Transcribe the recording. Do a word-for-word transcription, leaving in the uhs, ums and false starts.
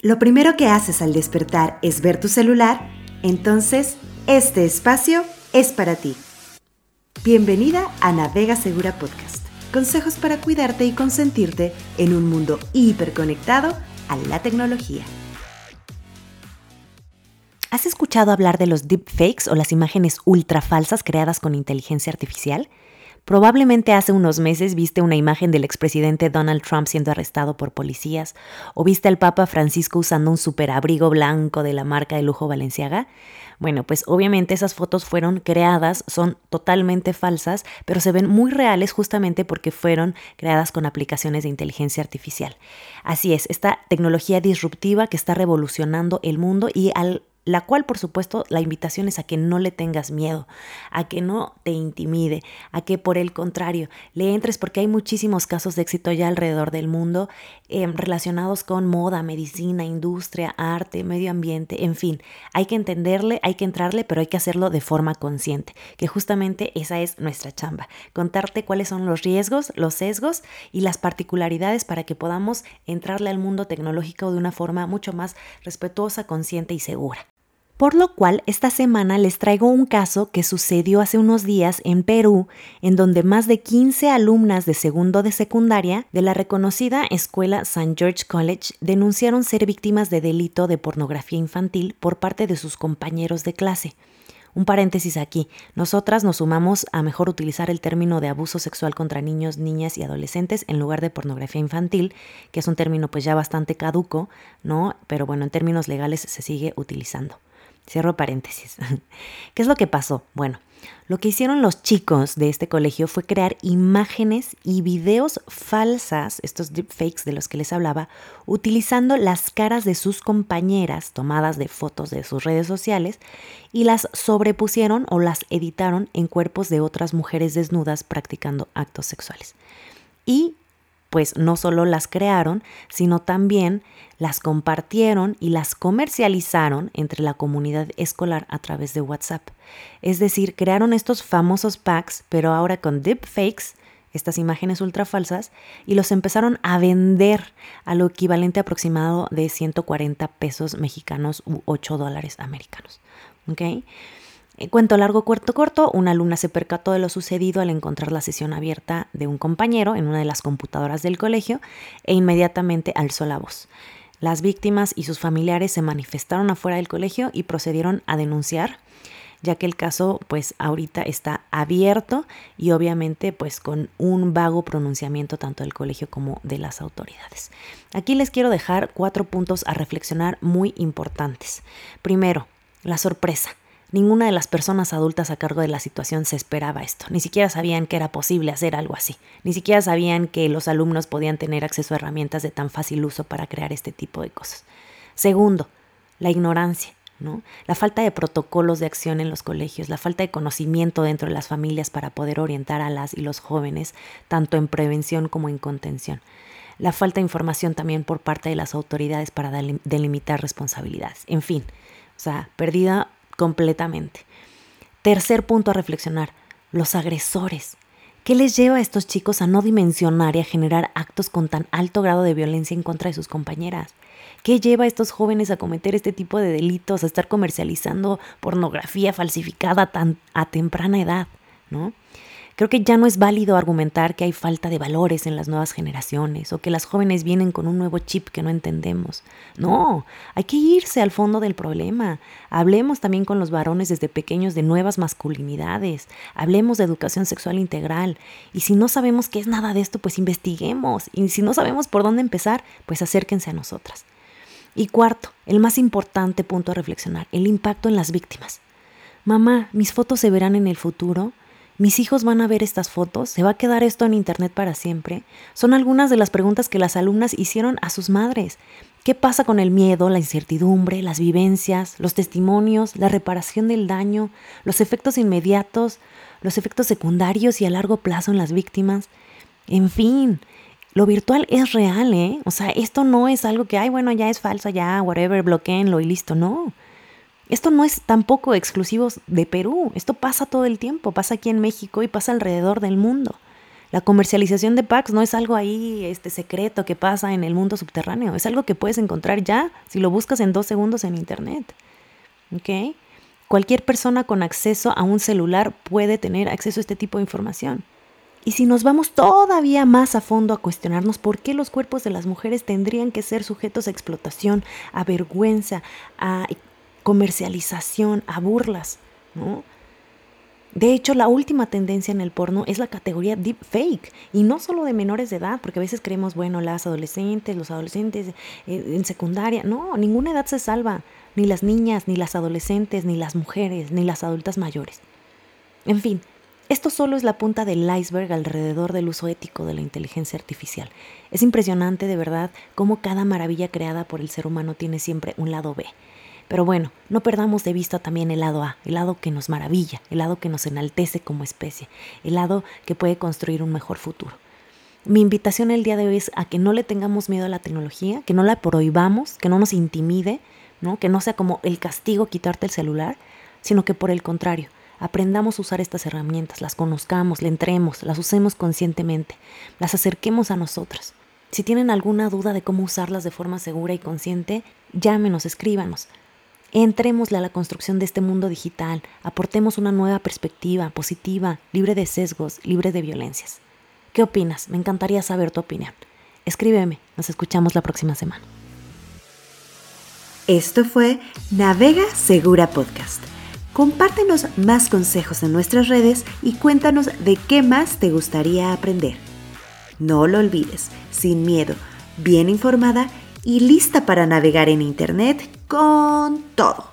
¿Lo primero que haces al despertar es ver tu celular? Entonces, este espacio es para ti. Bienvenida a Navega Segura Podcast. Consejos para cuidarte y consentirte en un mundo hiperconectado a la tecnología. ¿Has escuchado hablar de los deepfakes o las imágenes ultra falsas creadas con inteligencia artificial? Probablemente hace unos meses viste una imagen del expresidente Donald Trump siendo arrestado por policías, o viste al Papa Francisco usando un superabrigo blanco de la marca de lujo Balenciaga. Bueno, pues obviamente esas fotos fueron creadas, son totalmente falsas, pero se ven muy reales justamente porque fueron creadas con aplicaciones de inteligencia artificial. Así es, esta tecnología disruptiva que está revolucionando el mundo y al la cual, por supuesto, la invitación es a que no le tengas miedo, a que no te intimide, a que por el contrario le entres, porque hay muchísimos casos de éxito ya alrededor del mundo eh, relacionados con moda, medicina, industria, arte, medio ambiente, en fin. Hay que entenderle, hay que entrarle, pero hay que hacerlo de forma consciente, que justamente esa es nuestra chamba, contarte cuáles son los riesgos, los sesgos y las particularidades para que podamos entrarle al mundo tecnológico de una forma mucho más respetuosa, consciente y segura. Por lo cual, esta semana les traigo un caso que sucedió hace unos días en Perú, en donde más de quince alumnas de segundo de secundaria de la reconocida escuela Saint George College denunciaron ser víctimas de delito de pornografía infantil por parte de sus compañeros de clase. Un paréntesis aquí, nosotras nos sumamos a mejor utilizar el término de abuso sexual contra niños, niñas y adolescentes en lugar de pornografía infantil, que es un término pues ya bastante caduco, ¿no? Pero bueno, en términos legales se sigue utilizando. Cierro paréntesis. ¿Qué es lo que pasó? Bueno, lo que hicieron los chicos de este colegio fue crear imágenes y videos falsas, estos deepfakes de los que les hablaba, utilizando las caras de sus compañeras tomadas de fotos de sus redes sociales y las sobrepusieron o las editaron en cuerpos de otras mujeres desnudas practicando actos sexuales. Y pues no solo las crearon, sino también las compartieron y las comercializaron entre la comunidad escolar a través de WhatsApp. Es decir, crearon estos famosos packs, pero ahora con deepfakes, estas imágenes ultra falsas, y los empezaron a vender a lo equivalente aproximado de ciento cuarenta pesos mexicanos u ocho dólares americanos. ¿Ok? Cuento largo, cuarto corto, una alumna se percató de lo sucedido al encontrar la sesión abierta de un compañero en una de las computadoras del colegio e inmediatamente alzó la voz. Las víctimas y sus familiares se manifestaron afuera del colegio y procedieron a denunciar, ya que el caso pues ahorita está abierto y obviamente pues con un vago pronunciamiento tanto del colegio como de las autoridades. Aquí les quiero dejar cuatro puntos a reflexionar muy importantes. Primero, la sorpresa. Ninguna de las personas adultas a cargo de la situación se esperaba esto. Ni siquiera sabían que era posible hacer algo así. Ni siquiera sabían que los alumnos podían tener acceso a herramientas de tan fácil uso para crear este tipo de cosas. Segundo, la ignorancia, ¿no? La falta de protocolos de acción en los colegios, la falta de conocimiento dentro de las familias para poder orientar a las y los jóvenes, tanto en prevención como en contención. La falta de información también por parte de las autoridades para delimitar responsabilidades. En fin, o sea, perdida completamente. Tercer punto a reflexionar, los agresores. ¿Qué les lleva a estos chicos a no dimensionar y a generar actos con tan alto grado de violencia en contra de sus compañeras? ¿Qué lleva a estos jóvenes a cometer este tipo de delitos, a estar comercializando pornografía falsificada tan a temprana edad, ¿no? Creo que ya no es válido argumentar que hay falta de valores en las nuevas generaciones o que las jóvenes vienen con un nuevo chip que no entendemos. No, hay que irse al fondo del problema. Hablemos también con los varones desde pequeños de nuevas masculinidades. Hablemos de educación sexual integral. Y si no sabemos qué es nada de esto, pues investiguemos. Y si no sabemos por dónde empezar, pues acérquense a nosotras. Y cuarto, el más importante punto a reflexionar, el impacto en las víctimas. Mamá, ¿mis fotos se verán en el futuro? ¿Mis hijos van a ver estas fotos? ¿Se va a quedar esto en internet para siempre? Son algunas de las preguntas que las alumnas hicieron a sus madres. ¿Qué pasa con el miedo, la incertidumbre, las vivencias, los testimonios, la reparación del daño, los efectos inmediatos, los efectos secundarios y a largo plazo en las víctimas? En fin, lo virtual es real, ¿eh? O sea, esto no es algo que, ay, bueno, ya es falso, ya, whatever, bloqueenlo y listo, no. Esto no es tampoco exclusivo de Perú, esto pasa todo el tiempo, pasa aquí en México y pasa alrededor del mundo. La comercialización de packs no es algo ahí este, secreto que pasa en el mundo subterráneo. Es algo que puedes encontrar ya si lo buscas en dos segundos en internet. ¿Ok? Cualquier persona con acceso a un celular puede tener acceso a este tipo de información. Y si nos vamos todavía más a fondo a cuestionarnos por qué los cuerpos de las mujeres tendrían que ser sujetos a explotación, a vergüenza, a comercialización, a burlas, ¿no? De hecho, la última tendencia en el porno es la categoría deepfake, y no solo de menores de edad, porque a veces creemos, bueno, las adolescentes, los adolescentes eh, en secundaria, no, ninguna edad se salva, ni las niñas, ni las adolescentes, ni las mujeres, ni las adultas mayores. En fin, esto solo es la punta del iceberg alrededor del uso ético de la inteligencia artificial. Es impresionante de verdad cómo cada maravilla creada por el ser humano tiene siempre un lado B. Pero bueno, no perdamos de vista también el lado A, el lado que nos maravilla, el lado que nos enaltece como especie, el lado que puede construir un mejor futuro. Mi invitación el día de hoy es a que no le tengamos miedo a la tecnología, que no la prohibamos, que no nos intimide, ¿no? Que no sea como el castigo quitarte el celular, sino que por el contrario, aprendamos a usar estas herramientas, las conozcamos, le entremos, las usemos conscientemente, las acerquemos a nosotras. Si tienen alguna duda de cómo usarlas de forma segura y consciente, llámenos, escríbanos. Entrémosle a la construcción de este mundo digital, aportemos una nueva perspectiva positiva, libre de sesgos, libre de violencias. ¿Qué opinas? Me encantaría saber tu opinión. Escríbeme, nos escuchamos la próxima semana. Esto fue Navega Segura Podcast. Compártenos más consejos en nuestras redes y cuéntanos de qué más te gustaría aprender. No lo olvides, sin miedo, bien informada y lista para navegar en Internet con todo.